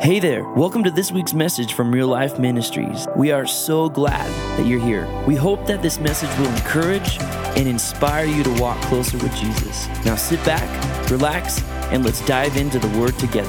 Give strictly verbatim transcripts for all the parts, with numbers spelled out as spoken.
Hey there, welcome to this week's message from Real Life Ministries. We are so glad that you're here. We hope that this message will encourage and inspire you to walk closer with Jesus. Now sit back, relax, and let's dive into the Word together.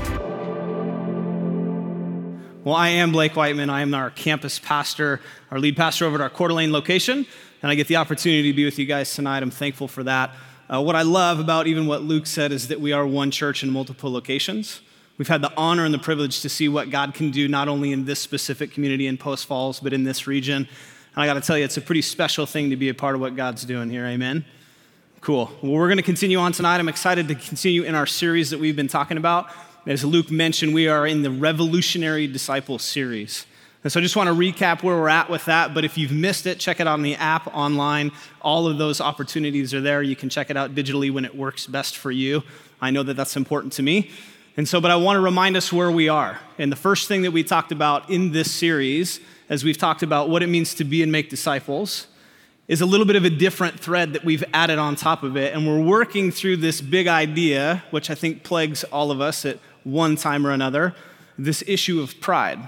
Well, I am Blake Whiteman. I am our campus pastor, our lead pastor over at our Coeur d'Alene location, and I get the opportunity to be with you guys tonight. I'm thankful for that. Uh, what I love about even what Luke said is that we are one church in multiple locations. We've had the honor and the privilege to see what God can do not only in this specific community in Post Falls, but in this region. And I got to tell you, it's a pretty special thing to be a part of what God's doing here. Amen? Cool. Well, we're going to continue on tonight. I'm excited to continue in our series that we've been talking about. As Luke mentioned, we are in the Revolutionary Disciple series. And so I just want to recap where we're at with that. But if you've missed it, check it out on the app, online. All of those opportunities are there. You can check it out digitally when it works best for you. I know that that's important to me. And so, but I want to remind us where we are. And the first thing that we talked about in this series, as we've talked about what it means to be and make disciples, is a little bit of a different thread that we've added on top of it. And we're working through this big idea, which I think plagues all of us at one time or another, this issue of pride.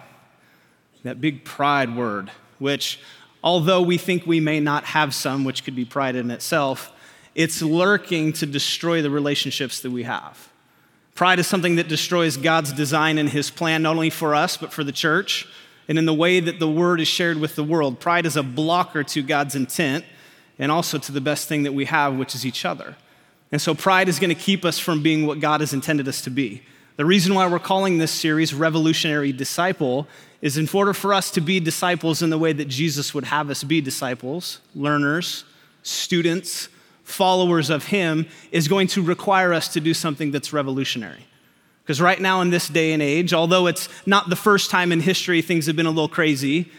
That big pride word, which although we think we may not have some, which could be pride in itself, it's lurking to destroy the relationships that we have. Pride is something that destroys God's design and his plan, not only for us, but for the church, and in the way that the word is shared with the world. Pride is a blocker to God's intent and also to the best thing that we have, which is each other. And so pride is going to keep us from being what God has intended us to be. The reason why we're calling this series Revolutionary Disciple is in order for us to be disciples in the way that Jesus would have us be disciples, learners, students, followers of him, is going to require us to do something that's revolutionary. Because right now in this day and age, although it's not the first time in history things have been a little crazy,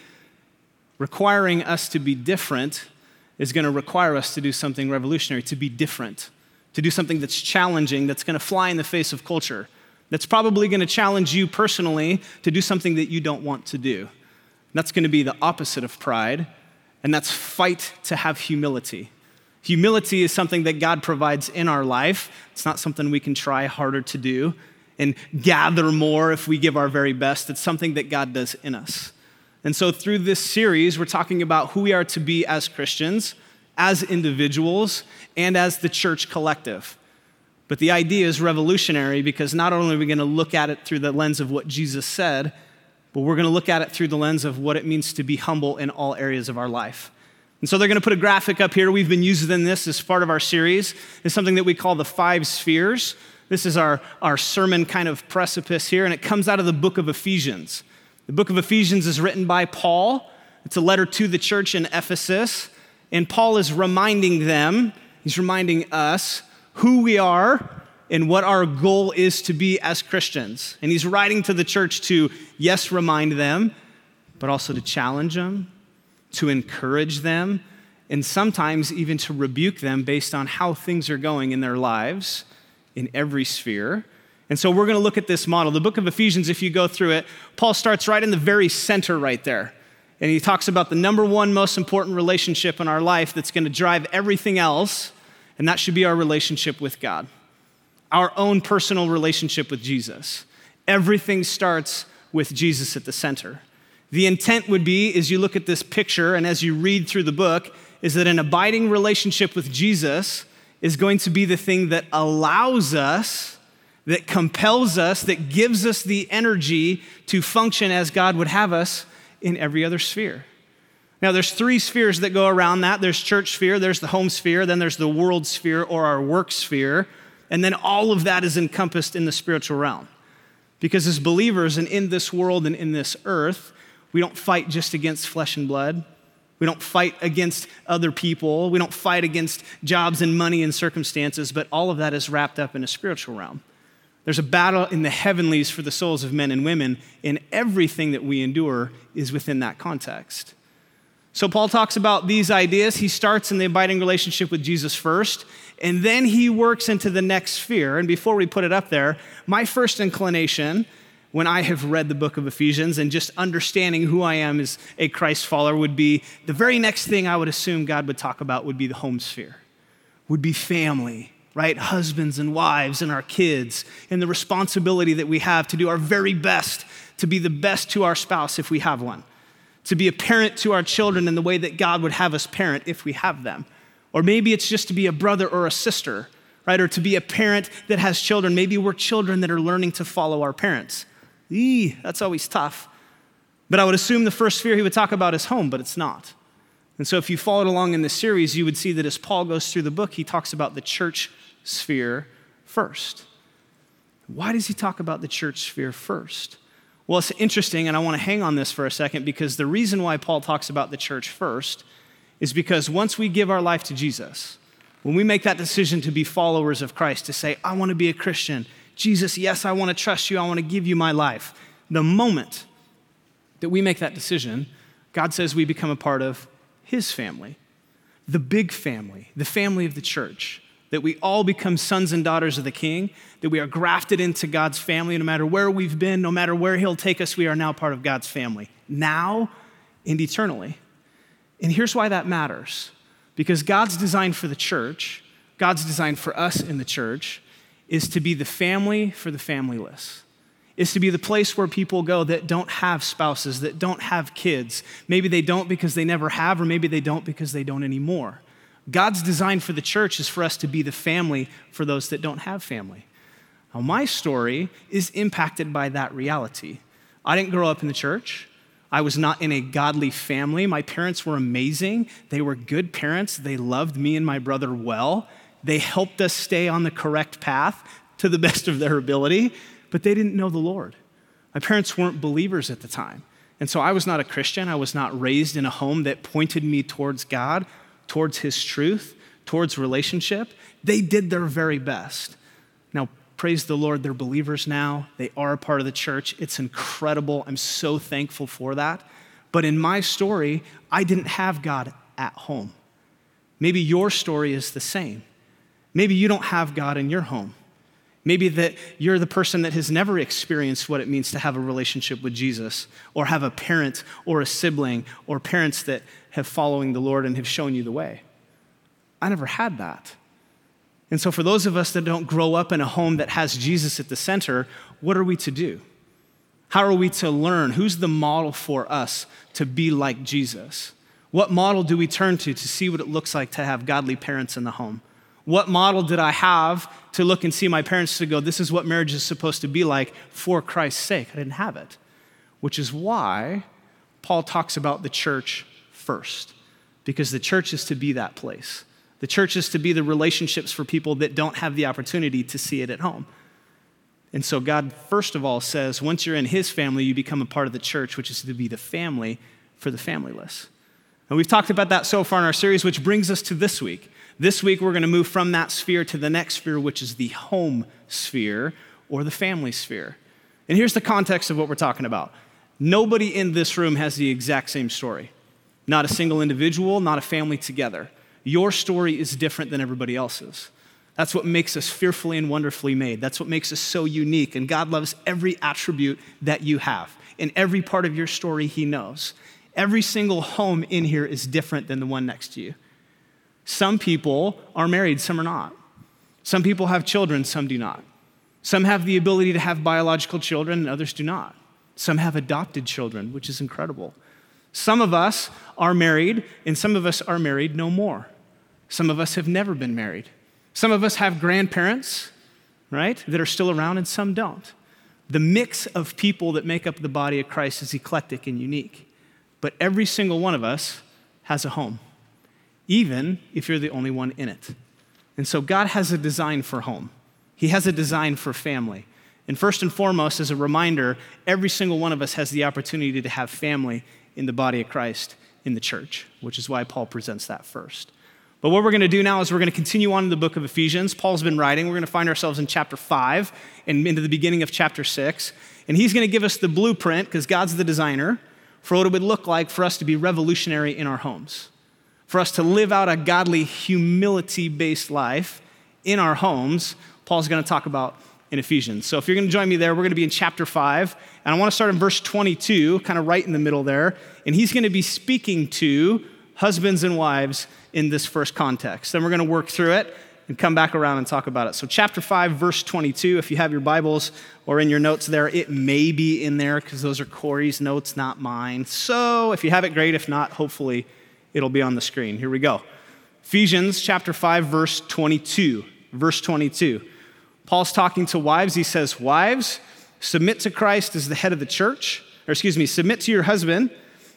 requiring us to be different is going to require us to do something revolutionary, to be different, to do something that's challenging, that's going to fly in the face of culture, that's probably going to challenge you personally to do something that you don't want to do. That's going to be the opposite of pride, and that's fight to have humility. Humility is something that God provides in our life. It's not something we can try harder to do and gather more if we give our very best. It's something that God does in us. And so through this series, we're talking about who we are to be as Christians, as individuals, and as the church collective. But the idea is revolutionary because not only are we going to look at it through the lens of what Jesus said, but we're going to look at it through the lens of what it means to be humble in all areas of our life. And so they're going to put a graphic up here. We've been using this as part of our series. It's something that we call the five spheres. This is our, our sermon kind of precipice here, and it comes out of the book of Ephesians. The book of Ephesians is written by Paul. It's a letter to the church in Ephesus, and Paul is reminding them, he's reminding us who we are and what our goal is to be as Christians. And he's writing to the church to, yes, remind them, but also to challenge them, to encourage them, and sometimes even to rebuke them based on how things are going in their lives in every sphere. And so we're going to look at this model. The book of Ephesians, if you go through it, Paul starts right in the very center right there. And he talks about the number one most important relationship in our life that's going to drive everything else, and that should be our relationship with God, our own personal relationship with Jesus. Everything starts with Jesus at the center. The intent would be, as you look at this picture and as you read through the book, is that an abiding relationship with Jesus is going to be the thing that allows us, that compels us, that gives us the energy to function as God would have us in every other sphere. Now, there's three spheres that go around that. There's church sphere, there's the home sphere, then there's the world sphere or our work sphere, and then all of that is encompassed in the spiritual realm. Because as believers and in this world and in this earth, we don't fight just against flesh and blood. We don't fight against other people. We don't fight against jobs and money and circumstances, but all of that is wrapped up in a spiritual realm. There's a battle in the heavenlies for the souls of men and women, and everything that we endure is within that context. So Paul talks about these ideas. He starts in the abiding relationship with Jesus first, and then he works into the next sphere. And before we put it up there, my first inclination when I have read the book of Ephesians and just understanding who I am as a Christ follower would be the very next thing I would assume God would talk about would be the home sphere, would be family, right? Husbands and wives and our kids, and the responsibility that we have to do our very best to be the best to our spouse if we have one, to be a parent to our children in the way that God would have us parent if we have them. Or maybe it's just to be a brother or a sister, right? Or to be a parent that has children. Maybe we're children that are learning to follow our parents. Eee, that's always tough. But I would assume the first sphere he would talk about is home, but it's not. And so if you followed along in this series, you would see that as Paul goes through the book, he talks about the church sphere first. Why does he talk about the church sphere first? Well, it's interesting, and I want to hang on this for a second, because the reason why Paul talks about the church first is because once we give our life to Jesus, when we make that decision to be followers of Christ, to say, I want to be a Christian, Jesus, yes, I want to trust you, I want to give you my life. The moment that we make that decision, God says we become a part of his family, the big family, the family of the church, that we all become sons and daughters of the King, that we are grafted into God's family. No matter where we've been, no matter where he'll take us, we are now part of God's family, now and eternally. And here's why that matters. Because God's design for the church, God's design for us in the church, is to be the family for the familyless. Is to be the place where people go that don't have spouses, that don't have kids. Maybe they don't because they never have, or maybe they don't because they don't anymore. God's design for the church is for us to be the family for those that don't have family. Now, my story is impacted by that reality. I didn't grow up in the church. I was not in a godly family. My parents were amazing. They were good parents. They loved me and my brother well. They helped us stay on the correct path to the best of their ability, but they didn't know the Lord. My parents weren't believers at the time. And so I was not a Christian. I was not raised in a home that pointed me towards God, towards his truth, towards relationship. They did their very best. Now, praise the Lord, they're believers now. They are a part of the church. It's incredible. I'm so thankful for that. But in my story, I didn't have God at home. Maybe your story is the same. Maybe you don't have God in your home. Maybe that you're the person that has never experienced what it means to have a relationship with Jesus, or have a parent or a sibling or parents that have following the Lord and have shown you the way. I never had that. And so for those of us that don't grow up in a home that has Jesus at the center, what are we to do? How are we to learn? Who's the model for us to be like Jesus? What model do we turn to to see what it looks like to have godly parents in the home? What model did I have to look and see my parents to go, this is what marriage is supposed to be like for Christ's sake? I didn't have it, which is why Paul talks about the church first, because the church is to be that place. The church is to be the relationships for people that don't have the opportunity to see it at home. And so God, first of all, says, once you're in his family, you become a part of the church, which is to be the family for the familyless. And we've talked about that so far in our series, which brings us to this week. This week, we're going to move from that sphere to the next sphere, which is the home sphere or the family sphere. And here's the context of what we're talking about. Nobody in this room has the exact same story. Not a single individual, not a family together. Your story is different than everybody else's. That's what makes us fearfully and wonderfully made. That's what makes us so unique. And God loves every attribute that you have. In every part of your story, he knows. Every single home in here is different than the one next to you. Some people are married, some are not. Some people have children, some do not. Some have the ability to have biological children, and others do not. Some have adopted children, which is incredible. Some of us are married, and some of us are married no more. Some of us have never been married. Some of us have grandparents, right, that are still around, and some don't. The mix of people that make up the body of Christ is eclectic and unique. But every single one of us has a home, even if you're the only one in it. And so God has a design for home. He has a design for family. And first and foremost, as a reminder, every single one of us has the opportunity to have family in the body of Christ in the church, which is why Paul presents that first. But what we're going to do now is we're going to continue on in the book of Ephesians. Paul's been writing. We're going to find ourselves in chapter five and into the beginning of chapter six. And he's going to give us the blueprint, because God's the designer, for what it would look like for us to be revolutionary in our homes, for us to live out a godly, humility-based life in our homes. Paul's going to talk about in Ephesians. So if you're going to join me there, we're going to be in chapter five, and I want to start in verse twenty-two, kind of right in the middle there, and he's going to be speaking to husbands and wives in this first context. Then we're going to work through it, and come back around and talk about it. So chapter five, verse twenty-two, if you have your Bibles or in your notes there, it may be in there because those are Corey's notes, not mine. So if you have it, great. If not, hopefully it'll be on the screen. Here we go. Ephesians chapter five, verse twenty-two. Verse twenty-two. Paul's talking to wives. He says, wives, submit to Christ as the head of the church, or excuse me, submit to your husband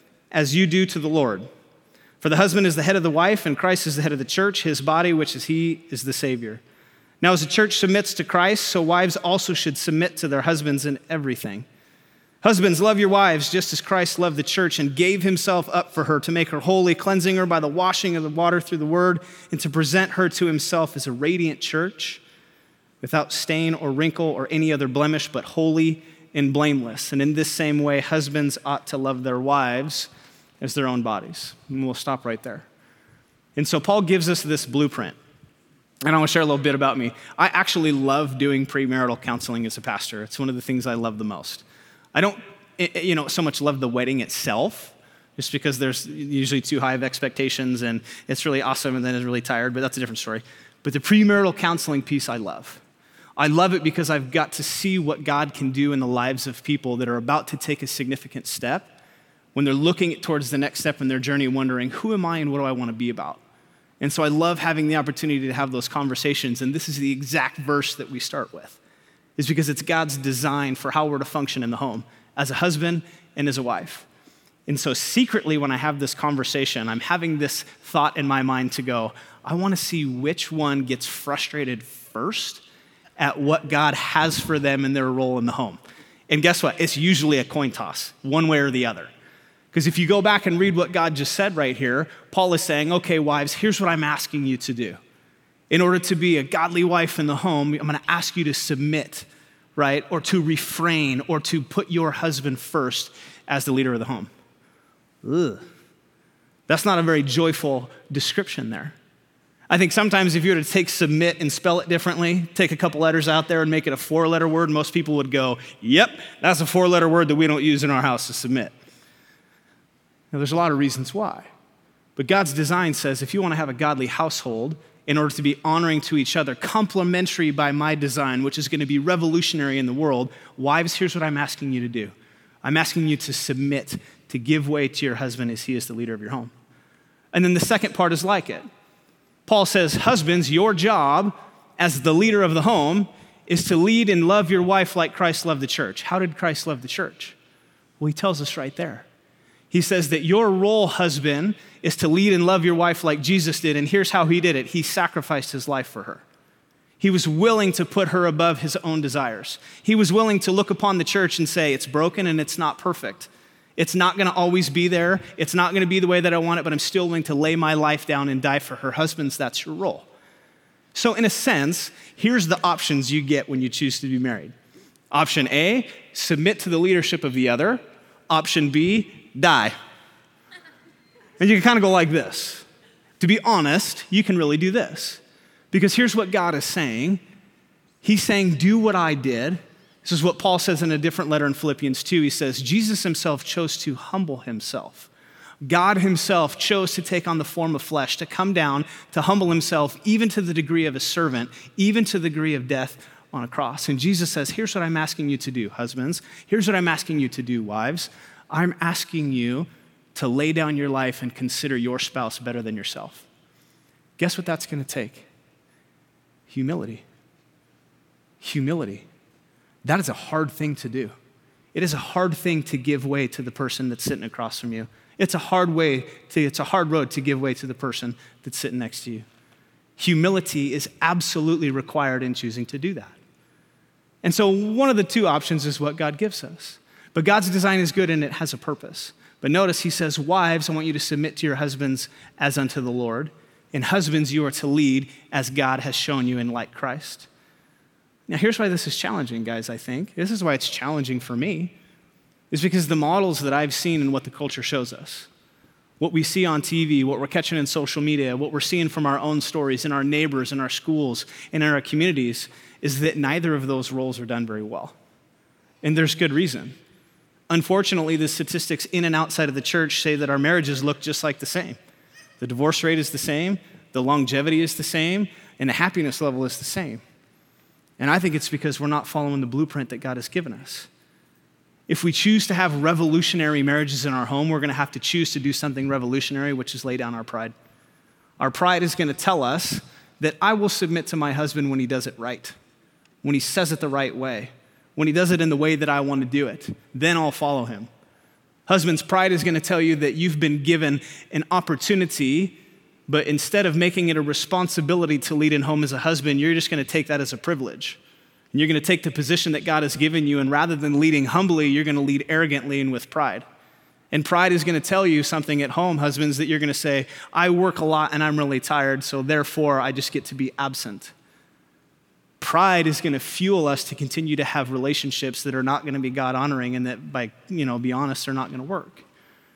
as you do to the Lord. For the husband is the head of the wife, and Christ is the head of the church, his body, which is he is the Savior. Now, as the church submits to Christ, so wives also should submit to their husbands in everything. Husbands, love your wives just as Christ loved the church and gave himself up for her to make her holy, cleansing her by the washing of the water through the word, and to present her to himself as a radiant church, without stain or wrinkle or any other blemish, but holy and blameless. And in this same way, husbands ought to love their wives as their own bodies. And we'll stop right there. And so Paul gives us this blueprint. And I want to share a little bit about me. I actually love doing premarital counseling as a pastor. It's one of the things I love the most. I don't, you know, so much love the wedding itself, just because there's usually too high of expectations and it's really awesome and then it's really tired, but that's a different story. But the premarital counseling piece I love. I love it because I've got to see what God can do in the lives of people that are about to take a significant step when they're looking towards the next step in their journey, wondering, who am I and what do I want to be about? And so I love having the opportunity to have those conversations, and this is the exact verse that we start with, is because it's God's design for how we're to function in the home, as a husband and as a wife. And so secretly, when I have this conversation, I'm having this thought in my mind to go, I want to see which one gets frustrated first at what God has for them in their role in the home. And guess what? It's usually a coin toss, one way or the other. Because if you go back and read what God just said right here, Paul is saying, okay, wives, here's what I'm asking you to do. In order to be a godly wife in the home, I'm going to ask you to submit, right? Or to refrain, or to put your husband first as the leader of the home. Ugh. That's not a very joyful description there. I think sometimes if you were to take submit and spell it differently, take a couple letters out there and make it a four-letter word, most people would go, yep, that's a four-letter word that we don't use in our house, to submit. Now, there's a lot of reasons why. But God's design says if you want to have a godly household, in order to be honoring to each other, complementary by my design, which is going to be revolutionary in the world, wives, here's what I'm asking you to do. I'm asking you to submit, to give way to your husband as he is the leader of your home. And then the second part is like it. Paul says, husbands, your job as the leader of the home is to lead and love your wife like Christ loved the church. How did Christ love the church? Well, he tells us right there. He says that your role, husband, is to lead and love your wife like Jesus did, and here's how he did it. He sacrificed his life for her. He was willing to put her above his own desires. He was willing to look upon the church and say, it's broken and it's not perfect. It's not going to always be there. It's not going to be the way that I want it, but I'm still willing to lay my life down and die for her. Husbands, that's your role. So in a sense, here's the options you get when you choose to be married. Option A, submit to the leadership of the other. Option B, die. And you can kind of go like this. To be honest, you can really do this. Because here's what God is saying. He's saying, do what I did. This is what Paul says in a different letter in Philippians two. He says, Jesus himself chose to humble himself. God himself chose to take on the form of flesh, to come down, to humble himself, even to the degree of a servant, even to the degree of death on a cross. And Jesus says, here's what I'm asking you to do, husbands. Here's what I'm asking you to do, wives. I'm asking you to lay down your life and consider your spouse better than yourself. Guess what that's going to take? Humility. Humility. That is a hard thing to do. It is a hard thing to give way to the person that's sitting across from you. It's a hard way to, it's a hard road to give way to the person that's sitting next to you. Humility is absolutely required in choosing to do that. And so one of the two options is what God gives us. But God's design is good and it has a purpose. But notice he says, wives, I want you to submit to your husbands as unto the Lord. And husbands, you are to lead as God has shown you in like Christ. Now, here's why this is challenging, guys, I think. This is why it's challenging for me, is because the models that I've seen and what the culture shows us, what we see on T V, what we're catching in social media, what we're seeing from our own stories in our neighbors, in our schools, and in our communities, is that neither of those roles are done very well. And there's good reason. Unfortunately, the statistics in and outside of the church say that our marriages look just like the same. The divorce rate is the same. The longevity is the same. and the happiness level is the same. And I think it's because we're not following the blueprint that God has given us. If we choose to have revolutionary marriages in our home, we're going to have to choose to do something revolutionary, which is lay down our pride. Our pride is going to tell us that I will submit to my husband when he does it right, when he says it the right way, when he does it in the way that I want to do it. Then I'll follow him. Husbands, pride is going to tell you that you've been given an opportunity, but instead of making it a responsibility to lead in home as a husband, you're just going to take that as a privilege. And you're going to take the position that God has given you, and rather than leading humbly, you're going to lead arrogantly and with pride. And pride is going to tell you something at home, husbands, that you're going to say, I work a lot and I'm really tired, so therefore I just get to be absent. Pride is going to fuel us to continue to have relationships that are not going to be God-honoring and that, by, you know, be honest, are not going to work.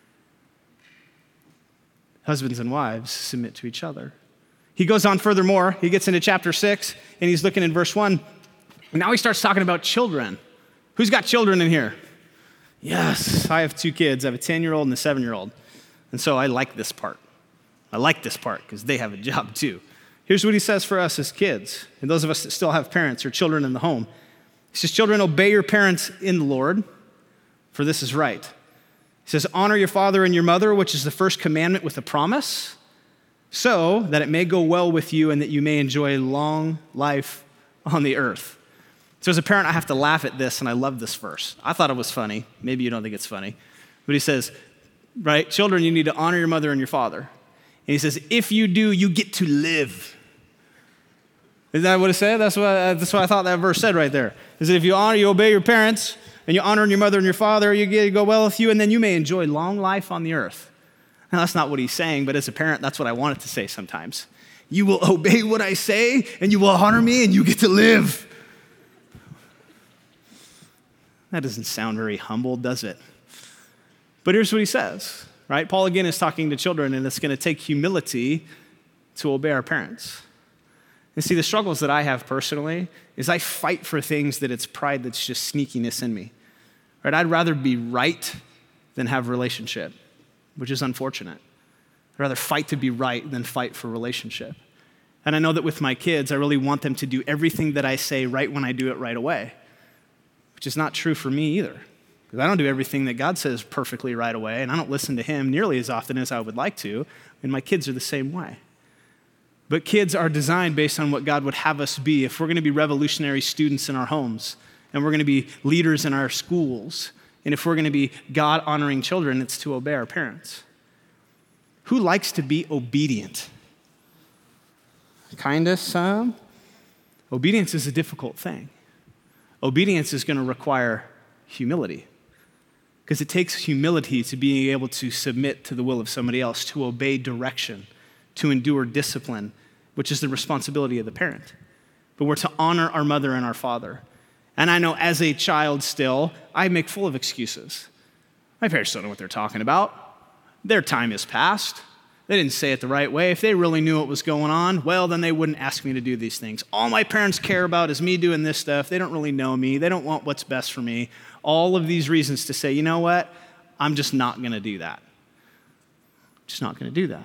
Husbands and wives submit to each other. He goes on furthermore. He gets into chapter six, and he's looking in verse one. And now he starts talking about children. Who's got children in here? Yes, I have two kids. I have a ten-year-old and a seven-year-old. And so I like this part. I like this part because they have a job too. Here's what he says for us as kids, and those of us that still have parents or children in the home. He says, children, obey your parents in the Lord, for this is right. He says, honor your father and your mother, which is the first commandment with a promise, so that it may go well with you and that you may enjoy long life on the earth. So as a parent, I have to laugh at this, and I love this verse. I thought it was funny. Maybe you don't think it's funny. But he says, right, children, you need to honor your mother and your father. And he says, if you do, you get to live. Isn't that what it said? That's what, uh, that's what I thought that verse said right there. Is that if you honor, you obey your parents, and you honor your mother and your father, you get to go well with you, and then you may enjoy long life on the earth. Now, that's not what he's saying, but as a parent, that's what I want it to say sometimes. You will obey what I say, and you will honor me, and you get to live. That doesn't sound very humble, does it? But here's what he says, right? Paul again is talking to children, and it's going to take humility to obey our parents. And see, the struggles that I have personally is I fight for things that it's pride that's just sneakiness in me. Right? I'd rather be right than have relationship, which is unfortunate. I'd rather fight to be right than fight for relationship. And I know that with my kids, I really want them to do everything that I say right when I do it right away, which is not true for me either. Because I don't do everything that God says perfectly right away, and I don't listen to him nearly as often as I would like to, and my kids are the same way. But kids are designed based on what God would have us be. If we're going to be revolutionary students in our homes, and we're going to be leaders in our schools, and if we're going to be God-honoring children, it's to obey our parents. Who likes to be obedient? Kind of some. Obedience is a difficult thing. Obedience is going to require humility, because it takes humility to being able to submit to the will of somebody else, to obey direction, to endure discipline, which is the responsibility of the parent. But we're to honor our mother and our father. And I know as a child still, I make full of excuses. My parents don't know what they're talking about. Their time is past. They didn't say it the right way. If they really knew what was going on, well, then they wouldn't ask me to do these things. All my parents care about is me doing this stuff. They don't really know me. They don't want what's best for me. All of these reasons to say, you know what? I'm just not going to do that. Just not going to do that.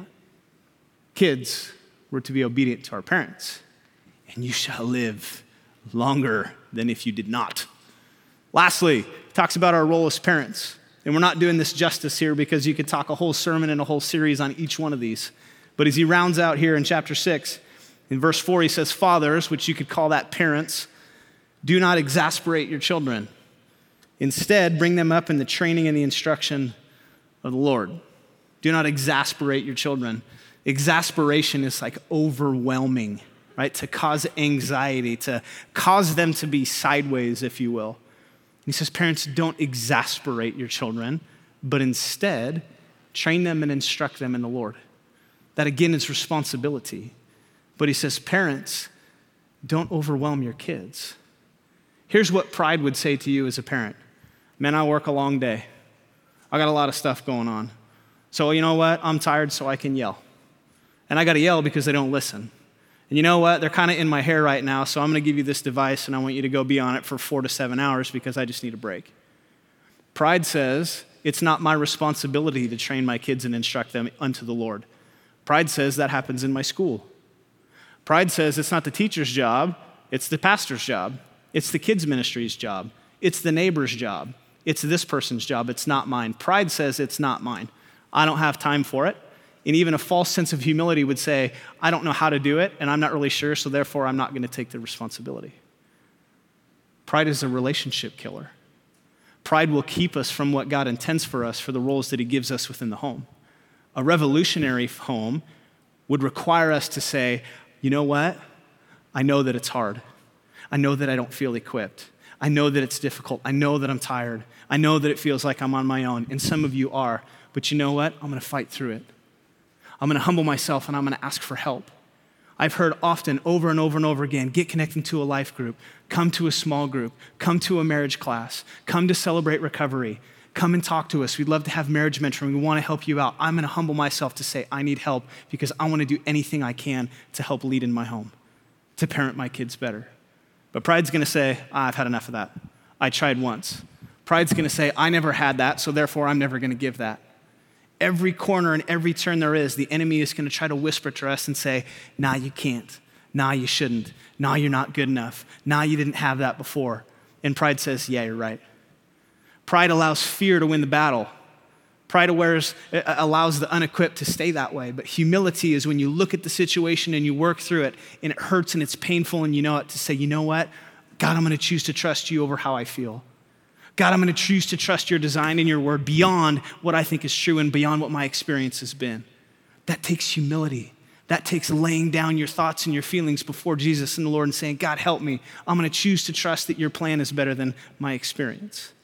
Kids, we're to be obedient to our parents, and you shall live longer than if you did not. Lastly, it talks about our role as parents. And we're not doing this justice here because you could talk a whole sermon and a whole series on each one of these. But as he rounds out here in chapter six, in verse four, he says, fathers, which you could call that parents, do not exasperate your children. Instead, bring them up in the training and the instruction of the Lord. Do not exasperate your children. Exasperation is like overwhelming, right? To cause anxiety, to cause them to be sideways, if you will. He says, parents, don't exasperate your children, but instead train them and instruct them in the Lord. That again is responsibility. But he says, parents, don't overwhelm your kids. Here's what pride would say to you as a parent. Man, I work a long day. I got a lot of stuff going on. So you know what? I'm tired, so I can yell. And I got to yell because they don't listen. And you know what? They're kind of in my hair right now, so I'm going to give you this device, and I want you to go be on it for four to seven hours because I just need a break. Pride says, it's not my responsibility to train my kids and instruct them unto the Lord. Pride says that happens in my school. Pride says it's not the teacher's job, it's the pastor's job. It's the kids' ministry's job. It's the neighbor's job. It's this person's job. It's not mine. Pride says it's not mine. I don't have time for it. And even a false sense of humility would say, I don't know how to do it, and I'm not really sure, so therefore I'm not going to take the responsibility. Pride is a relationship killer. Pride will keep us from what God intends for us for the roles that he gives us within the home. A revolutionary home would require us to say, you know what? I know that it's hard. I know that I don't feel equipped. I know that it's difficult. I know that I'm tired. I know that it feels like I'm on my own, and some of you are. But you know what? I'm going to fight through it. I'm going to humble myself, and I'm going to ask for help. I've heard often, over and over and over again, get connected to a life group, come to a small group, come to a marriage class, come to Celebrate Recovery, come and talk to us. We'd love to have marriage mentoring. We want to help you out. I'm going to humble myself to say I need help because I want to do anything I can to help lead in my home, to parent my kids better. But pride's going to say, ah, I've had enough of that. I tried once. Pride's going to say, I never had that, so therefore I'm never going to give that. Every corner and every turn there is, the enemy is going to try to whisper to us and say, nah, you can't. Nah, you shouldn't. Nah, you're not good enough. Nah, you didn't have that before. And pride says, yeah, you're right. Pride allows fear to win the battle. Pride awares, allows the unequipped to stay that way. But humility is when you look at the situation and you work through it and it hurts and it's painful and you know it, to say, you know what? God, I'm going to choose to trust you over how I feel. God, I'm going to choose to trust your design and your word beyond what I think is true and beyond what my experience has been. That takes humility. That takes laying down your thoughts and your feelings before Jesus and the Lord and saying, God, help me. I'm going to choose to trust that your plan is better than my experience.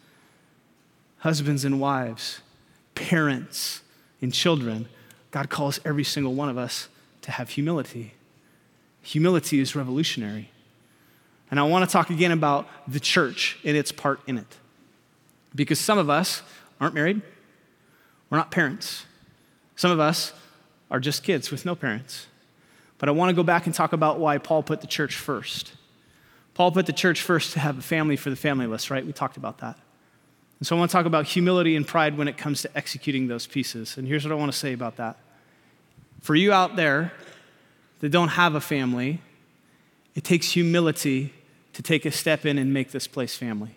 Husbands and wives, parents and children, God calls every single one of us to have humility. Humility is revolutionary. And I want to talk again about the church and its part in it. Because some of us aren't married. We're not parents. Some of us are just kids with no parents. But I want to go back and talk about why Paul put the church first. Paul put the church first to have a family for the familyless, right? We talked about that. And so I want to talk about humility and pride when it comes to executing those pieces. And here's what I want to say about that. For you out there that don't have a family, it takes humility to take a step in and make this place family.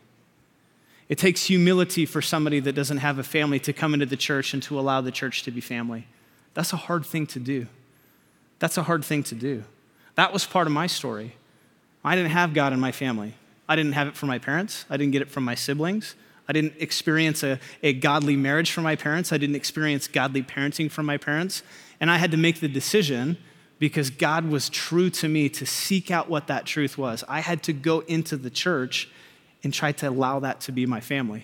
It takes humility for somebody that doesn't have a family to come into the church and to allow the church to be family. That's a hard thing to do. That's a hard thing to do. That was part of my story. I didn't have God in my family. I didn't have it from my parents. I didn't get it from my siblings. I didn't experience a, a godly marriage from my parents. I didn't experience godly parenting from my parents. And I had to make the decision because God was true to me to seek out what that truth was. I had to go into the church and try to allow that to be my family.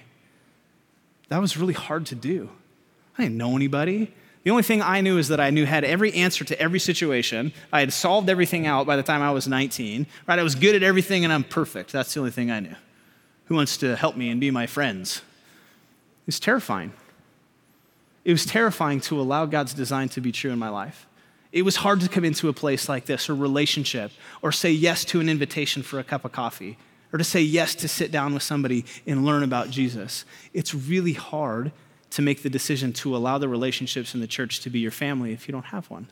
That was really hard to do. I didn't know anybody. The only thing I knew is that I knew had every answer to every situation. I had solved everything out by the time I was nineteen. Right? I was good at everything and I'm perfect. That's the only thing I knew. Who wants to help me and be my friends? It was terrifying. It was terrifying to allow God's design to be true in my life. It was hard to come into a place like this or relationship or say yes to an invitation for a cup of coffee or to say yes to sit down with somebody and learn about Jesus. It's really hard to make the decision to allow the relationships in the church to be your family if you don't have one.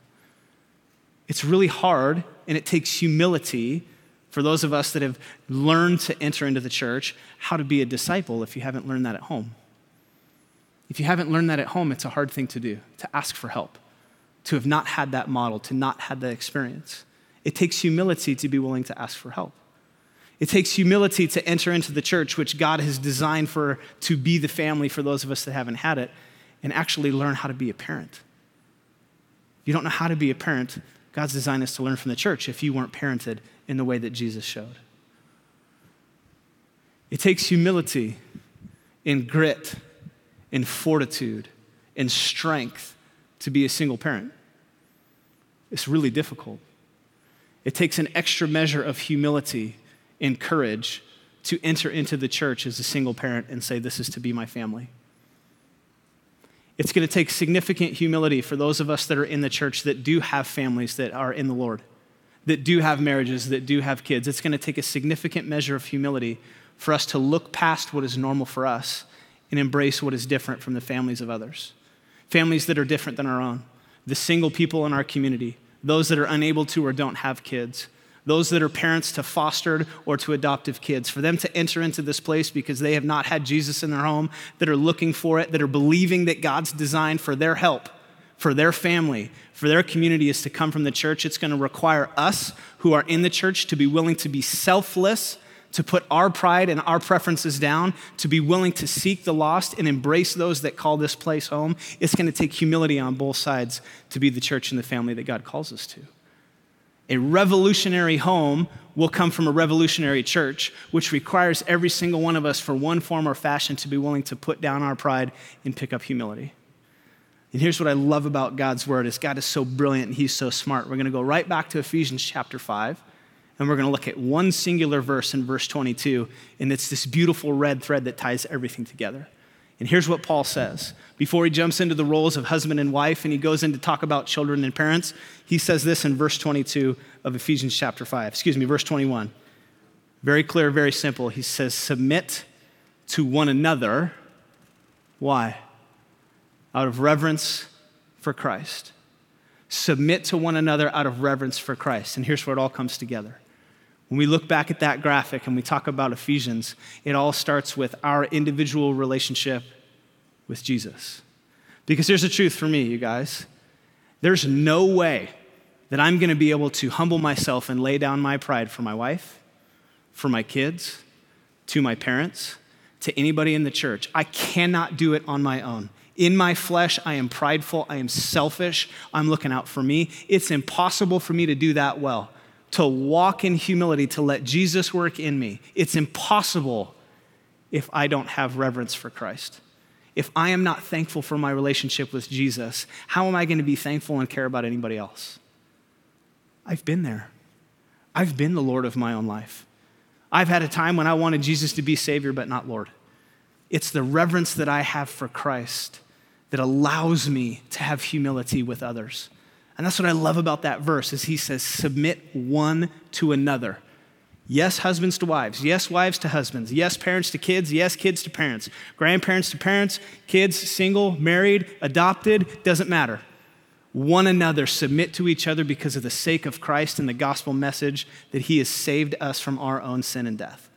It's really hard, and it takes humility for those of us that have learned to enter into the church, how to be a disciple if you haven't learned that at home. If you haven't learned that at home, it's a hard thing to do, to ask for help, to have not had that model, to not have that experience. It takes humility to be willing to ask for help. It takes humility to enter into the church, which God has designed for to be the family for those of us that haven't had it, and actually learn how to be a parent. If you don't know how to be a parent, God's design is to learn from the church if you weren't parented in the way that Jesus showed. It takes humility and grit and fortitude and strength to be a single parent. It's really difficult. It takes an extra measure of humility and courage to enter into the church as a single parent and say, this is to be my family. It's going to take significant humility for those of us that are in the church that do have families that are in the Lord, that do have marriages, that do have kids. It's going to take a significant measure of humility for us to look past what is normal for us and embrace what is different from the families of others. Families that are different than our own. The single people in our community, those that are unable to or don't have kids, those that are parents to fostered or to adoptive kids, for them to enter into this place because they have not had Jesus in their home, that are looking for it, that are believing that God's design for their help, for their family, for their community is to come from the church. It's going to require us who are in the church to be willing to be selfless, to put our pride and our preferences down, to be willing to seek the lost and embrace those that call this place home. It's going to take humility on both sides to be the church and the family that God calls us to. A revolutionary home will come from a revolutionary church, which requires every single one of us, for one form or fashion, to be willing to put down our pride and pick up humility. And here's what I love about God's word is God is so brilliant and he's so smart. We're going to go right back to Ephesians chapter five, and we're going to look at one singular verse in verse twenty-two, and it's this beautiful red thread that ties everything together. And here's what Paul says. Before he jumps into the roles of husband and wife and he goes in to talk about children and parents, he says this in verse twenty-two of Ephesians chapter five. Excuse me, verse twenty-one. Very clear, very simple. He says, submit to one another. Why? Out of reverence for Christ. Submit to one another out of reverence for Christ. And here's where it all comes together. When we look back at that graphic and we talk about Ephesians, it all starts with our individual relationship with Jesus. Because here's the truth for me, you guys. There's no way that I'm going to be able to humble myself and lay down my pride for my wife, for my kids, to my parents, to anybody in the church. I cannot do it on my own. In my flesh, I am prideful, I am selfish, I'm looking out for me. It's impossible for me to do that well, to walk in humility, to let Jesus work in me. It's impossible if I don't have reverence for Christ. If I am not thankful for my relationship with Jesus, how am I going to be thankful and care about anybody else? I've been there. I've been the Lord of my own life. I've had a time when I wanted Jesus to be Savior, but not Lord. It's the reverence that I have for Christ that allows me to have humility with others. And that's what I love about that verse is he says, submit one to another. Yes, husbands to wives. Yes, wives to husbands. Yes, parents to kids. Yes, kids to parents. Grandparents to parents. Kids, single, married, adopted, doesn't matter. One another, submit to each other because of the sake of Christ and the gospel message that he has saved us from our own sin and death.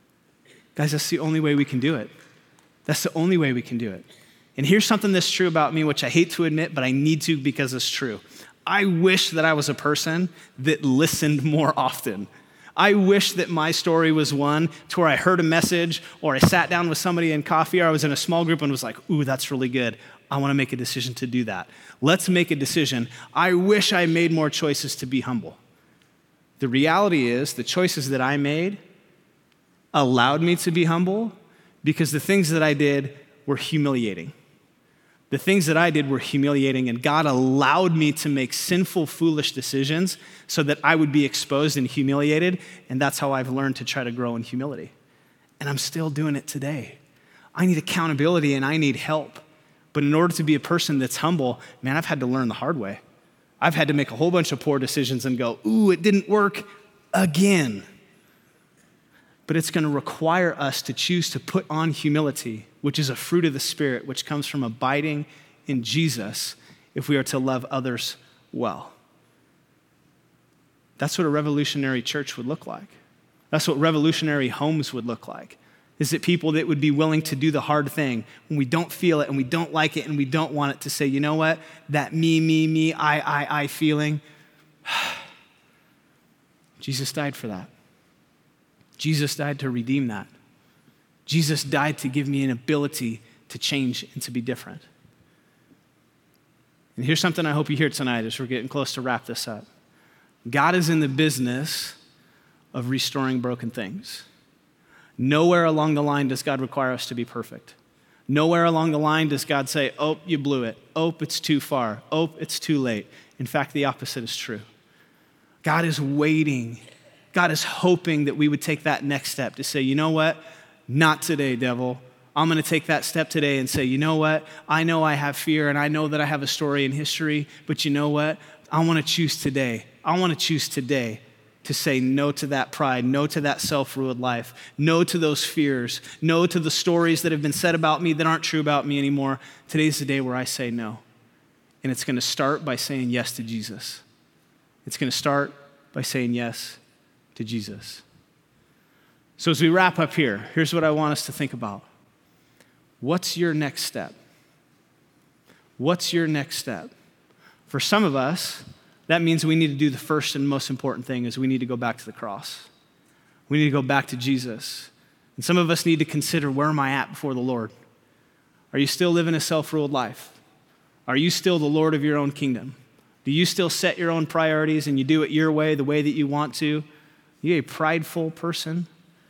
Guys, that's the only way we can do it. That's the only way we can do it. And here's something that's true about me, which I hate to admit, but I need to because it's true. I wish that I was a person that listened more often. I wish that my story was one to where I heard a message or I sat down with somebody in coffee or I was in a small group and was like, ooh, that's really good. I want to make a decision to do that. Let's make a decision. I wish I made more choices to be humble. The reality is the choices that I made allowed me to be humble because the things that I did were humiliating. The things that I did were humiliating, and God allowed me to make sinful, foolish decisions so that I would be exposed and humiliated, and that's how I've learned to try to grow in humility. And I'm still doing it today. I need accountability and I need help. But in order to be a person that's humble, man, I've had to learn the hard way. I've had to make a whole bunch of poor decisions and go, ooh, it didn't work again. But it's going to require us to choose to put on humility, which is a fruit of the Spirit, which comes from abiding in Jesus if we are to love others well. That's what a revolutionary church would look like. That's what revolutionary homes would look like. Is it people that would be willing to do the hard thing when we don't feel it and we don't like it and we don't want it, to say, you know what, that me, me, me, I, I, I feeling, Jesus died for that. Jesus died to redeem that. Jesus died to give me an ability to change and to be different. And here's something I hope you hear tonight as we're getting close to wrap this up. God is in the business of restoring broken things. Nowhere along the line does God require us to be perfect. Nowhere along the line does God say, oh, you blew it. Oh, it's too far. Oh, it's too late. In fact, the opposite is true. God is waiting. God is hoping that we would take that next step to say, you know what? Not today, devil. I'm going to take that step today and say, you know what? I know I have fear and I know that I have a story in history, but you know what? I want to choose today. I want to choose today to say no to that pride, no to that self-ruled life, no to those fears, no to the stories that have been said about me that aren't true about me anymore. Today's the day where I say no. And it's going to start by saying yes to Jesus. It's going to start by saying yes to Jesus. So as we wrap up here, here's what I want us to think about. What's your next step? What's your next step? For some of us, that means we need to do the first and most important thing is we need to go back to the cross. We need to go back to Jesus. And some of us need to consider, where am I at before the Lord? Are you still living a self-ruled life? Are you still the Lord of your own kingdom? Do you still set your own priorities and you do it your way, the way that you want to? Are you a prideful person?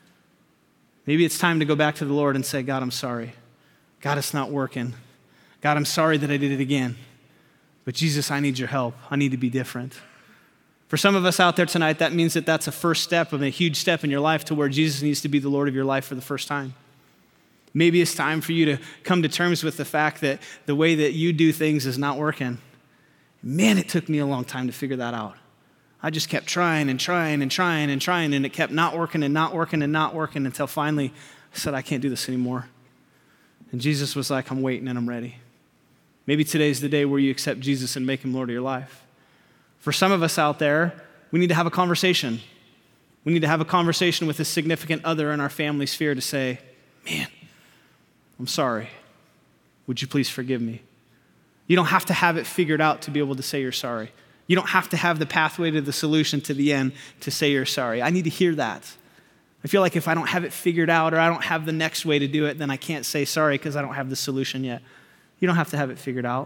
Maybe it's time to go back to the Lord and say, God, I'm sorry. God, it's not working. God, I'm sorry that I did it again. But Jesus, I need your help. I need to be different. For some of us out there tonight, that means that that's a first step of a huge step in your life to where Jesus needs to be the Lord of your life for the first time. Maybe it's time for you to come to terms with the fact that the way that you do things is not working. Man, it took me a long time to figure that out. I just kept trying and trying and trying and trying, and it kept not working and not working and not working until finally I said, I can't do this anymore. And Jesus was like, I'm waiting and I'm ready. Maybe today's the day where you accept Jesus and make him Lord of your life. For some of us out there, we need to have a conversation. We need to have a conversation with a significant other in our family sphere to say, man, I'm sorry. Would you please forgive me? You don't have to have it figured out to be able to say you're sorry. You don't have to have the pathway to the solution to the end to say you're sorry. I need to hear that. I feel like if I don't have it figured out or I don't have the next way to do it, then I can't say sorry because I don't have the solution yet. You don't have to have it figured out.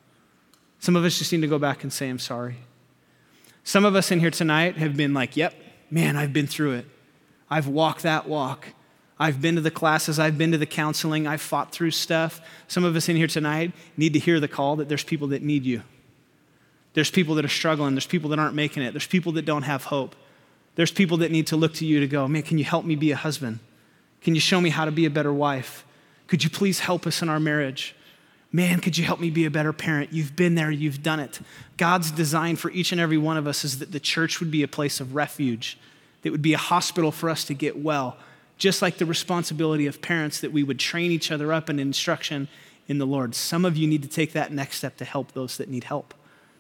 Some of us just need to go back and say, I'm sorry. Some of us in here tonight have been like, yep, man, I've been through it. I've walked that walk. I've been to the classes, I've been to the counseling, I've fought through stuff. Some of us in here tonight need to hear the call that there's people that need you. There's people that are struggling, there's people that aren't making it, there's people that don't have hope. There's people that need to look to you to go, man, can you help me be a husband? Can you show me how to be a better wife? Could you please help us in our marriage? Man, could you help me be a better parent? You've been there, you've done it. God's design for each and every one of us is that the church would be a place of refuge. It would be a hospital for us to get well. Just like the responsibility of parents that we would train each other up in instruction in the Lord. Some of you need to take that next step to help those that need help.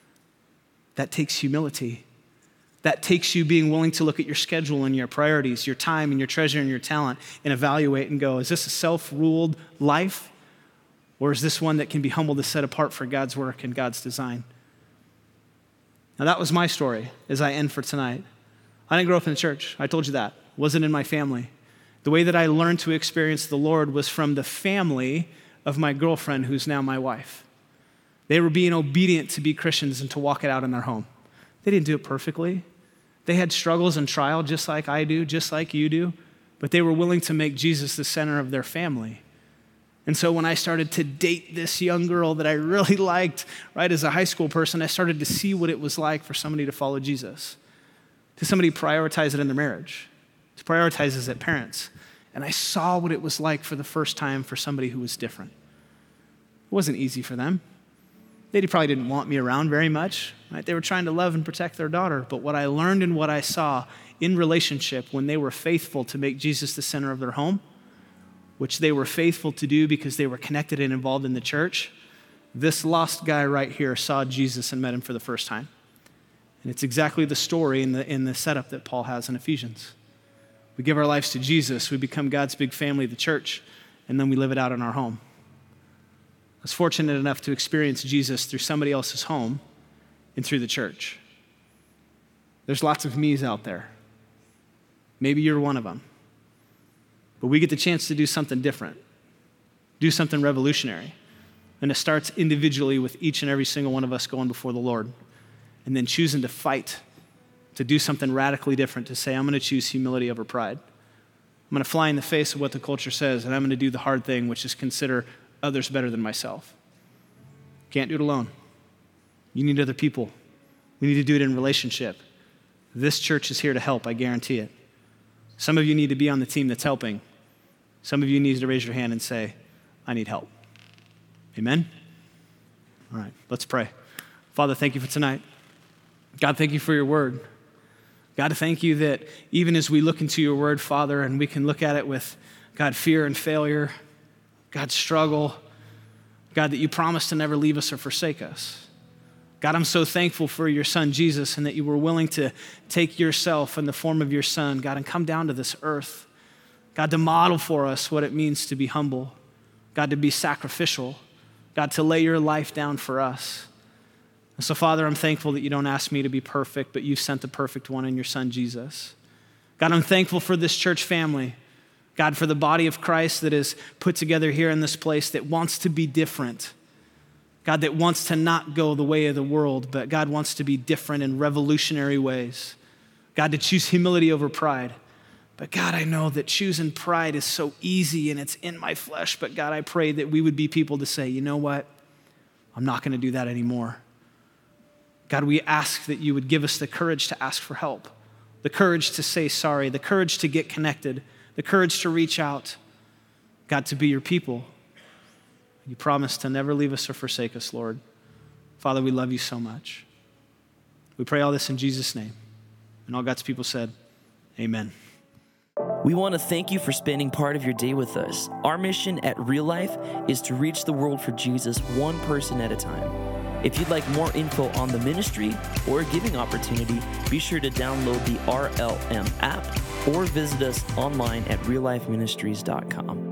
That takes humility. That takes you being willing to look at your schedule and your priorities, your time and your treasure and your talent and evaluate and go, is this a self-ruled life? Or is this one that can be humble to set apart for God's work and God's design? Now that was my story as I end for tonight. I didn't grow up in the church. I told you that. It wasn't in my family. The way that I learned to experience the Lord was from the family of my girlfriend, who's now my wife. They were being obedient to be Christians and to walk it out in their home. They didn't do it perfectly. They had struggles and trial just like I do, just like you do, but they were willing to make Jesus the center of their family. And so when I started to date this young girl that I really liked, right, as a high school person, I started to see what it was like for somebody to follow Jesus, to somebody prioritize it in their marriage, to prioritize as parents. And I saw what it was like for the first time for somebody who was different. It wasn't easy for them. They probably didn't want me around very much, right? They were trying to love and protect their daughter. But what I learned and what I saw in relationship when they were faithful to make Jesus the center of their home, which they were faithful to do because they were connected and involved in the church, this lost guy right here saw Jesus and met him for the first time. And it's exactly the story in the, in the setup that Paul has in Ephesians. We give our lives to Jesus, we become God's big family, the church, and then we live it out in our home. I was fortunate enough to experience Jesus through somebody else's home and through the church. There's lots of me's out there. Maybe you're one of them. But we get the chance to do something different, do something revolutionary. And it starts individually with each and every single one of us going before the Lord and then choosing to fight, to do something radically different, to say, I'm going to choose humility over pride. I'm going to fly in the face of what the culture says, and I'm going to do the hard thing, which is consider others better than myself. Can't do it alone. You need other people. We need to do it in relationship. This church is here to help, I guarantee it. Some of you need to be on the team that's helping. Some of you need to raise your hand and say, I need help. Amen? All right, let's pray. Father, thank you for tonight. God, thank you for your word. God, thank you that even as we look into your word, Father, and we can look at it with, God, fear and failure, God, struggle, God, that you promise to never leave us or forsake us. God, I'm so thankful for your son, Jesus, and that you were willing to take yourself in the form of your son, God, and come down to this earth. God, to model for us what it means to be humble. God, to be sacrificial. God, to lay your life down for us. And so, Father, I'm thankful that you don't ask me to be perfect, but you've sent the perfect one in your son, Jesus. God, I'm thankful for this church family. God, for the body of Christ that is put together here in this place that wants to be different. God, that wants to not go the way of the world, but God wants to be different in revolutionary ways. God, to choose humility over pride. But God, I know that choosing pride is so easy and it's in my flesh. But God, I pray that we would be people to say, you know what? I'm not going to do that anymore. God, we ask that you would give us the courage to ask for help, the courage to say sorry, the courage to get connected, the courage to reach out. God, to be your people. You promise to never leave us or forsake us, Lord. Father, we love you so much. We pray all this in Jesus' name. And all God's people said, amen. We want to thank you for spending part of your day with us. Our mission at Real Life is to reach the world for Jesus one person at a time. If you'd like more info on the ministry or a giving opportunity, be sure to download the R L M app or visit us online at real life ministries dot com.